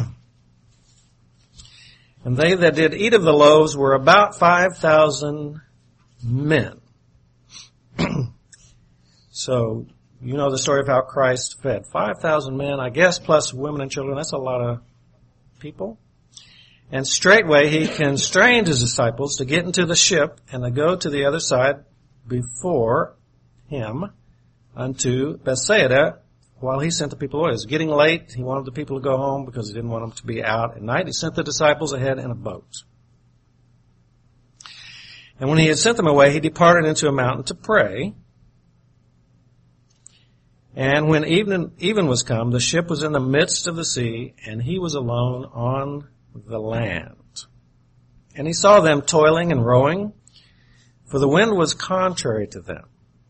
And they that did eat of the loaves were about five thousand men. So, you know the story of how Christ fed five thousand men, I guess, plus women and children. That's a lot of people. And straightway he constrained his disciples to get into the ship and to go to the other side before him unto Bethsaida, while he sent the people away. It was getting late. He wanted the people to go home because he didn't want them to be out at night. He sent the disciples ahead in a boat. And when he had sent them away, he departed into a mountain to pray. And when even, even was come, the ship was in the midst of the sea, and he was alone on the land. And he saw them toiling and rowing, for the wind was contrary to them.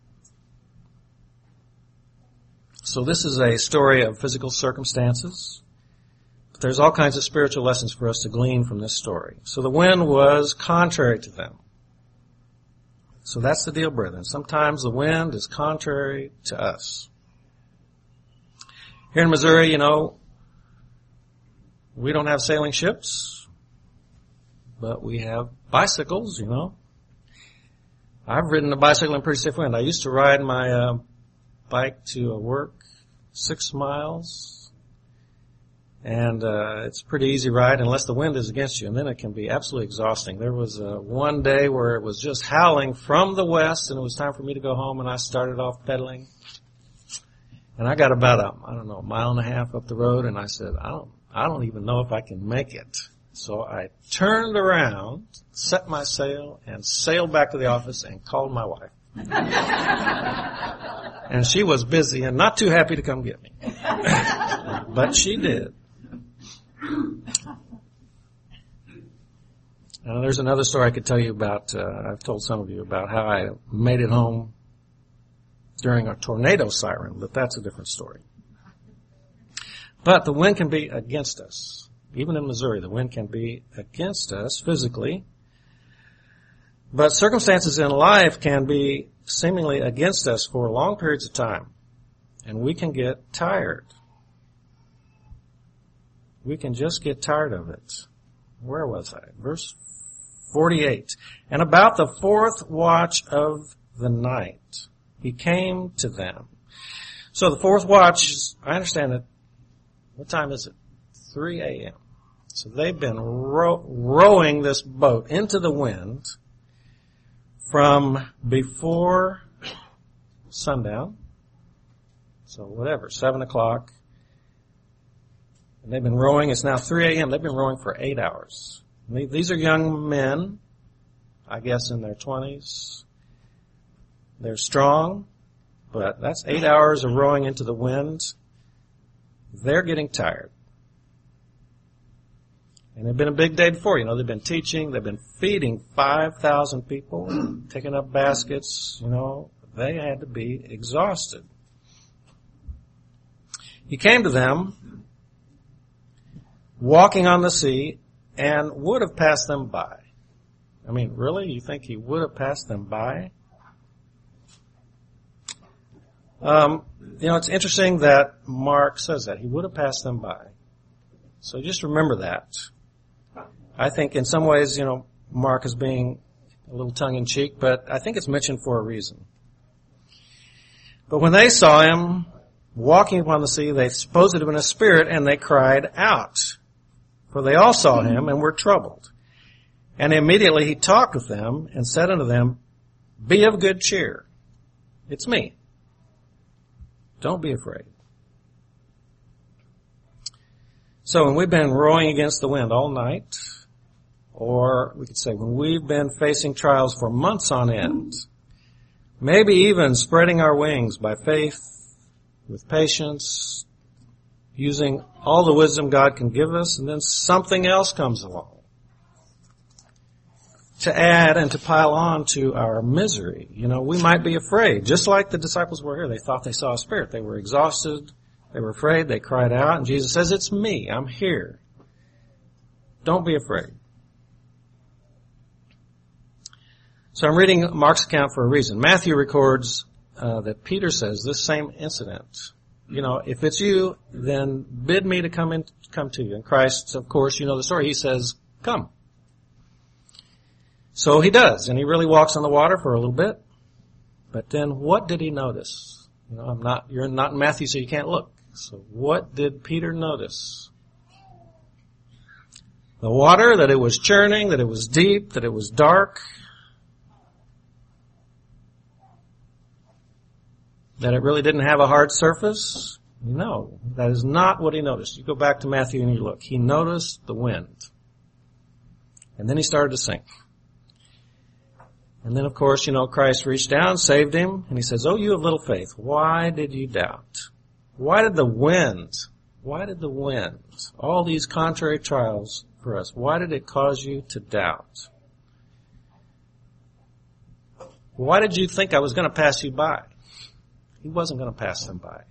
So this is a story of physical circumstances. But there's all kinds of spiritual lessons for us to glean from this story. So the wind was contrary to them. So that's the deal, brethren. Sometimes the wind is contrary to us. Here in Missouri, you know, we don't have sailing ships, but we have bicycles, you know. I've ridden a bicycle in pretty stiff wind. I used to ride my uh, bike to work six miles, and uh, it's a pretty easy ride unless the wind is against you, and then it can be absolutely exhausting. There was uh, one day where it was just howling from the west, and it was time for me to go home, and I started off pedaling, and I got about a, I don't know, a mile and a half up the road, and I said, I don't, I don't even know if I can make it. So I turned around, set my sail, and sailed back to the office and called my wife. And she was busy and not too happy to come get me. But she did. Now, there's another story I could tell you about. Uh, I've told some of you about how I made it home during a tornado siren, but that's a different story. But the wind can be against us. Even in Missouri, the wind can be against us physically. But circumstances in life can be seemingly against us for long periods of time. And we can get tired. We can just get tired of it. Where was I? Verse forty-eight. And about the fourth watch of the night, he came to them. So the fourth watch, is, I understand it. What time is it? three a.m. So they've been row, rowing this boat into the wind from before sundown. So whatever, seven o'clock. And they've been rowing. It's now three a.m. They've been rowing for eight hours. These are young men, I guess in their twenties. They're strong, but that's eight hours of rowing into the wind. They're getting tired. And it's been a big day before. You know, they've been teaching. They've been feeding five thousand people, taking up baskets. You know, they had to be exhausted. He came to them, walking on the sea, and would have passed them by. I mean, really? You think he would have passed them by? Um, you know, it's interesting that Mark says that. He would have passed them by. So just remember that. I think in some ways, you know, Mark is being a little tongue-in-cheek, but I think it's mentioned for a reason. But when they saw him walking upon the sea, they supposed it to have been a spirit, and they cried out. For they all saw him and were troubled. And immediately he talked with them and said unto them, Be of good cheer. It's me. Don't be afraid. So when we've been rowing against the wind all night, or we could say when we've been facing trials for months on end, maybe even spreading our wings by faith, with patience, using all the wisdom God can give us, and then something else comes along to add and to pile on to our misery. You know, we might be afraid, just like the disciples were here. They thought they saw a spirit. They were exhausted. They were afraid. They cried out, and Jesus says, It's me. I'm here. Don't be afraid. So I'm reading Mark's account for a reason. Matthew records uh, that Peter says this same incident. You know, if it's you, then bid me to come in, come to you. And Christ, of course, you know the story. He says, Come. So he does, and he really walks on the water for a little bit. But then what did he notice? You know, I'm not, you're not in Matthew, so you can't look. So what did Peter notice? The water, that it was churning, that it was deep, that it was dark, that it really didn't have a hard surface? No, that is not what he noticed. You go back to Matthew and you look. He noticed the wind. And then he started to sink. And then, of course, you know, Christ reached down, saved him, and he says, Oh, you of little faith, why did you doubt? Why did the wind, why did the wind, all these contrary trials for us, why did it cause you to doubt? Why did you think I was going to pass you by? He wasn't going to pass them by.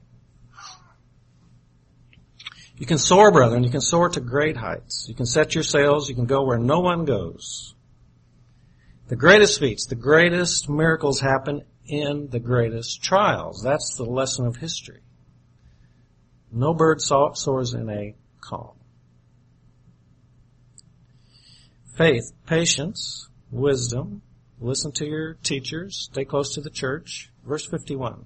You can soar, brethren. You can soar to great heights. You can set your sails. You can go where no one goes. The greatest feats, the greatest miracles happen in the greatest trials. That's the lesson of history. No bird soars in a calm. Faith, patience, wisdom. Listen to your teachers. Stay close to the church. Verse fifty-one.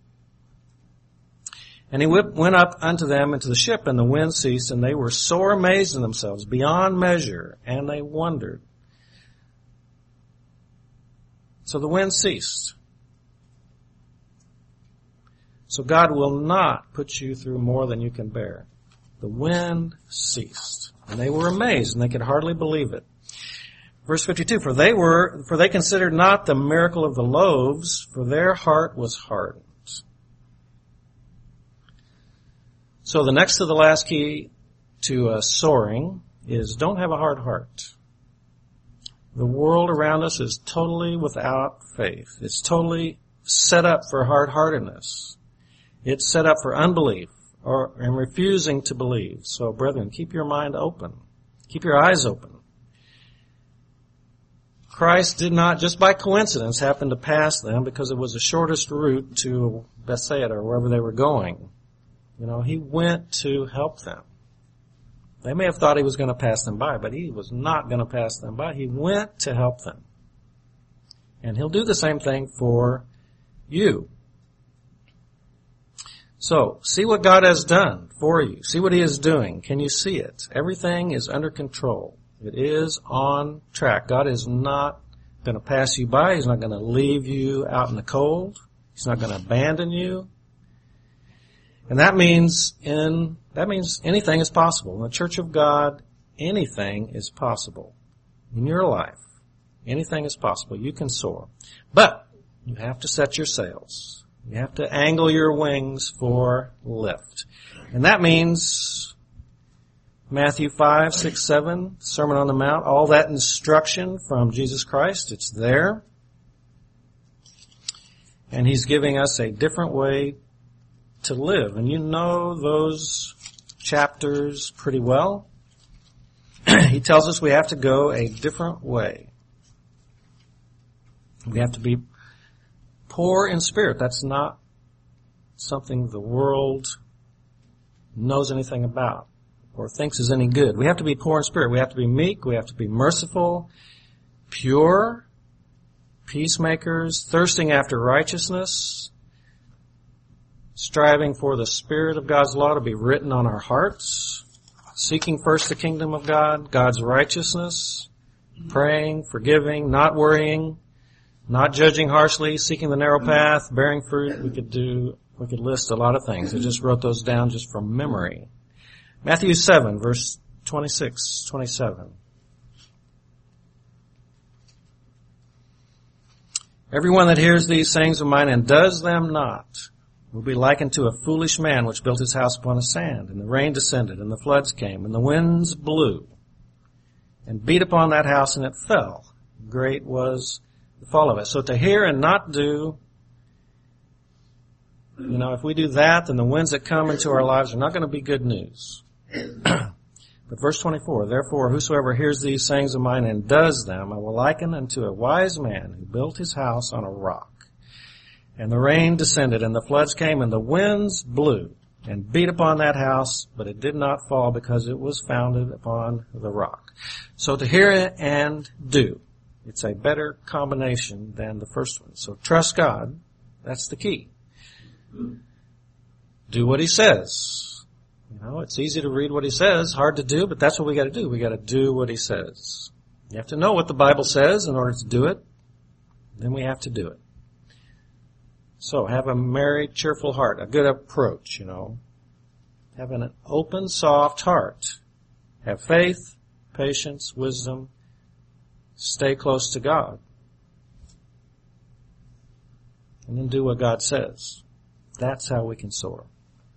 And he went up unto them into the ship, and the wind ceased, and they were sore amazed in themselves, beyond measure, and they wondered. So the wind ceased. So God will not put you through more than you can bear. The wind ceased, and they were amazed, and they could hardly believe it. Verse fifty-two, for they were, for they considered not the miracle of the loaves, for their heart was hardened. So the next to the last key to uh, soaring is don't have a hard heart. The world around us is totally without faith. It's totally set up for hard-heartedness. It's set up for unbelief or and refusing to believe. So, brethren, keep your mind open. Keep your eyes open. Christ did not, just by coincidence, happen to pass them because it was the shortest route to Bethsaida or wherever they were going. You know, he went to help them. They may have thought he was going to pass them by, but he was not going to pass them by. He went to help them. And he'll do the same thing for you. So, see what God has done for you. See what he is doing. Can you see it? Everything is under control. It is on track. God is not going to pass you by. He's not going to leave you out in the cold. He's not going to abandon you. And that means in, that means anything is possible. In the Church of God, anything is possible. In your life, anything is possible. You can soar. But you have to set your sails. You have to angle your wings for lift. And that means Matthew five, six, seven, Sermon on the Mount, all that instruction from Jesus Christ, it's there. And he's giving us a different way to live. And you know those chapters pretty well. He tells us we have to go a different way. We have to be poor in spirit. That's not something the world knows anything about or thinks is any good. We have to be poor in spirit. We have to be meek. We have to be merciful, pure, peacemakers, thirsting after righteousness, striving for the Spirit of God's law to be written on our hearts, seeking first the kingdom of God, God's righteousness, praying, forgiving, not worrying, not judging harshly, seeking the narrow path, bearing fruit. We could do, we could list a lot of things. I just wrote those down just from memory. Matthew seven, verse twenty-six, twenty-seven. Everyone that hears these sayings of mine and does them not will be likened to a foolish man which built his house upon the sand. And the rain descended, and the floods came, and the winds blew, and beat upon that house, and it fell. Great was the fall of it. So to hear and not do, you know, if we do that, then the winds that come into our lives are not going to be good news. But verse twenty-four, therefore whosoever hears these sayings of mine and does them, I will liken unto a wise man who built his house on a rock. And the rain descended, and the floods came, and the winds blew, and beat upon that house, but it did not fall, because it was founded upon the rock. So to hear it and do, it's a better combination than the first one. So trust God, that's the key. Do what He says. You know, it's easy to read what He says, hard to do, but that's what we got to do. We got to do what He says. You have to know what the Bible says in order to do it. Then we have to do it. So have a merry, cheerful heart, a good approach, you know. Have an open, soft heart. Have faith, patience, wisdom. Stay close to God. And then do what God says. That's how we can soar.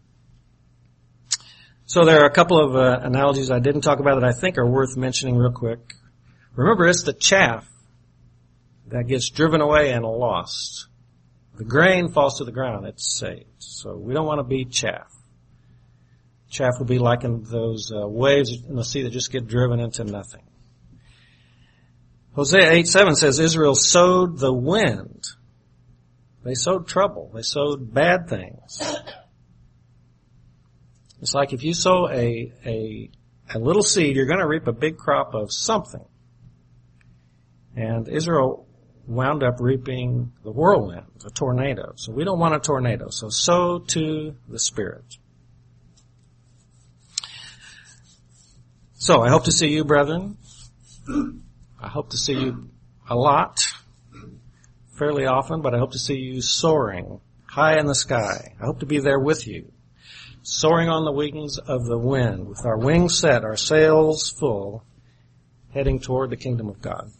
So there are a couple of uh, analogies I didn't talk about that I think are worth mentioning real quick. Remember, it's the chaff that gets driven away and lost. The grain falls to the ground, it's saved. So we don't want to be chaff. Chaff would be like in those uh, waves in the sea that just get driven into nothing. Hosea eight seven says Israel sowed the wind. They sowed trouble. They sowed bad things. It's like if you sow a, a, a little seed, you're going to reap a big crop of something. And Israel wound up reaping the whirlwind, a tornado. So we don't want a tornado. So sow to the Spirit. So I hope to see you, brethren. I hope to see you a lot, fairly often, but I hope to see you soaring high in the sky. I hope to be there with you, soaring on the wings of the wind, with our wings set, our sails full, heading toward the kingdom of God.